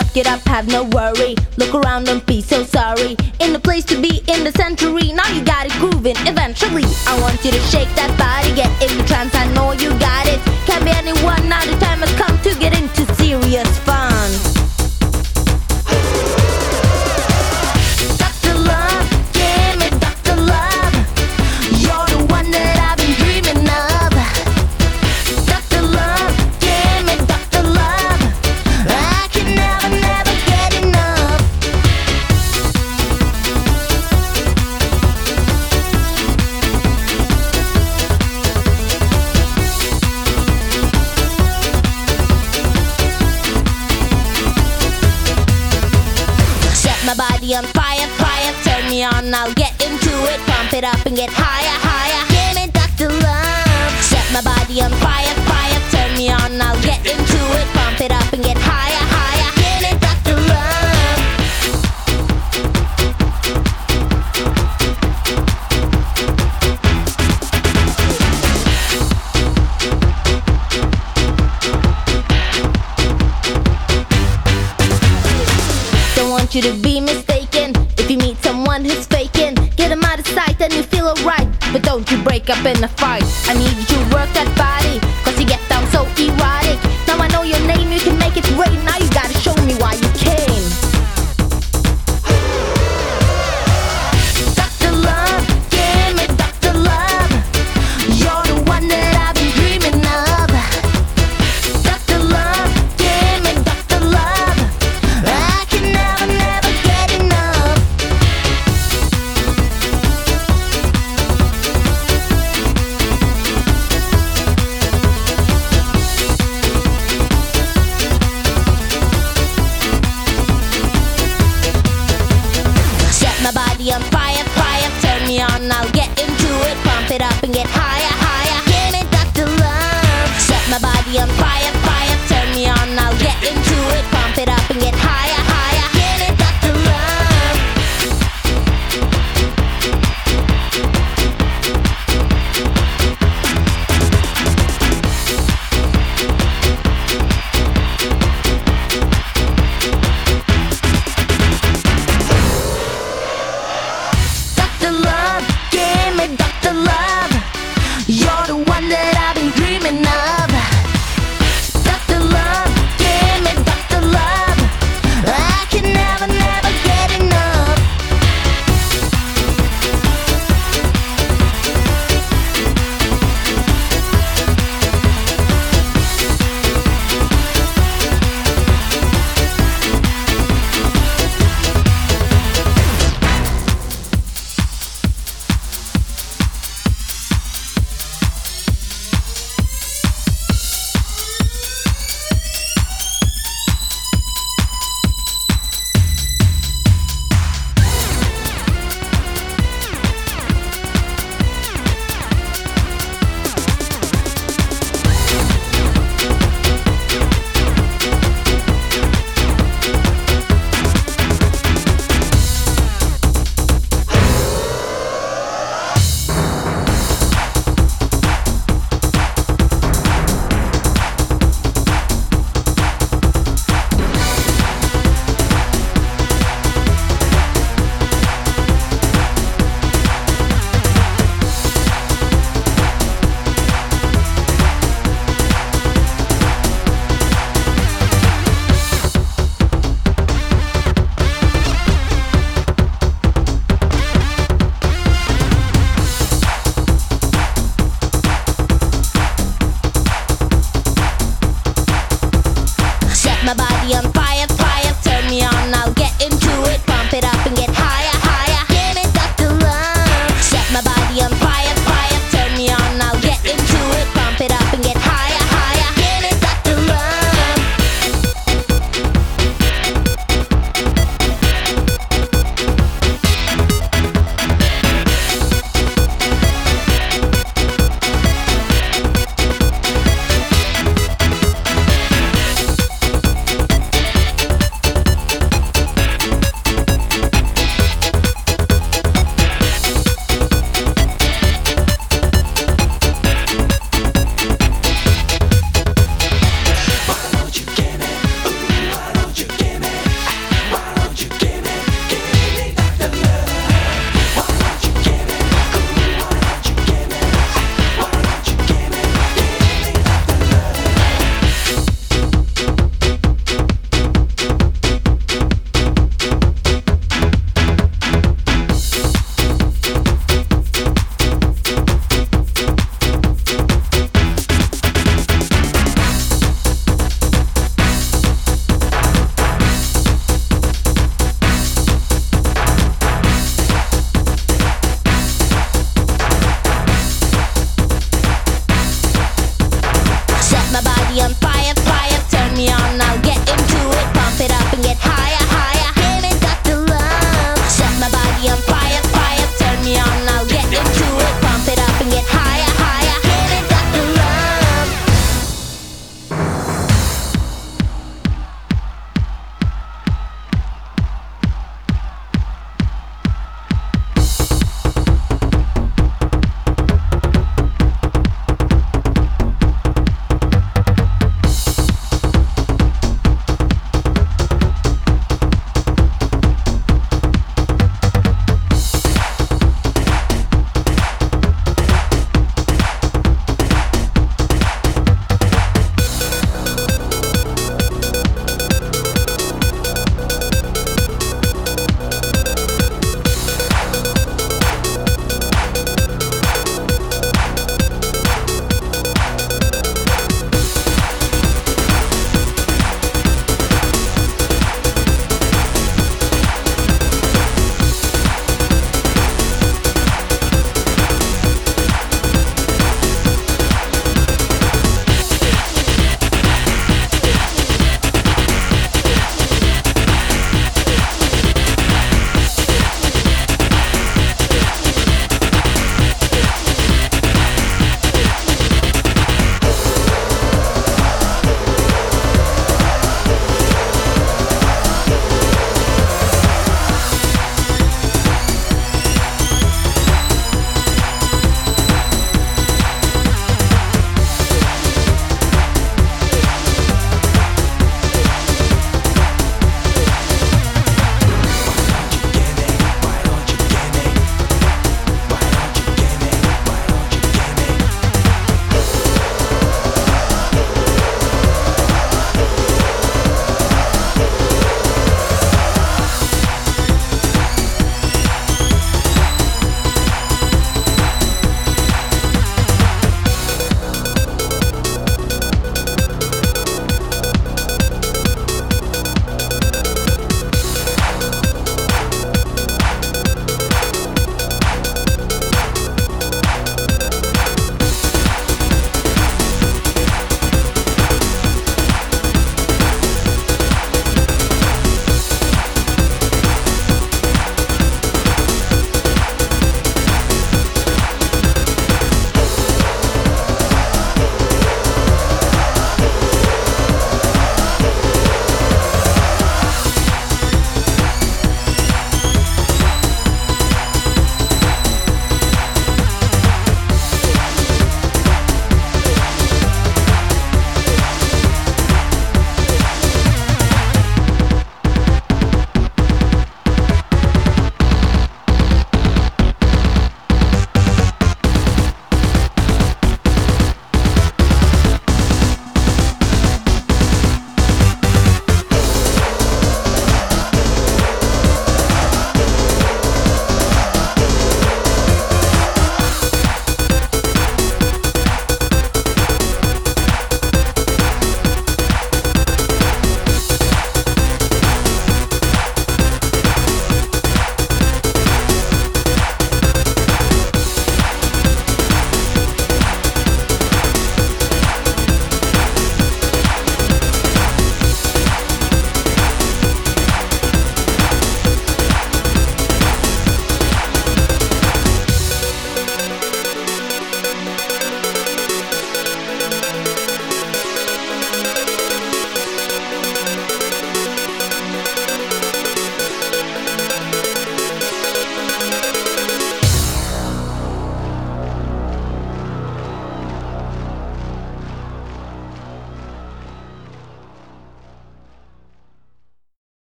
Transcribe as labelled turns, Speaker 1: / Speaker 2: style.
Speaker 1: get up, have no worry. Look around, don't be so sorry. In the place to be in the century. Now you got it grooving, eventually. I want you to shake that body, get in the trance, I know you got it. Can't be anyone, now the time has come to get into serious fun. Dr. Love, give me Dr. Love. You're the one that I've been dreaming of. Dr. Love, give me Dr. Love. I can never, never get enough. Set my body on fire, fire. Turn me on, I'll get into it. Pump it up and get higher, higher. Give me Dr. Love. Set my body on fire, fire. Turn me on, I'll get into it. Pump it up and get higher, higher. Give me Dr. Love. Don't want you to be mistaken. If you meet someone who's faking, get him out of sight and you feel alright. But don't you break up in a fight. I need you to work that body,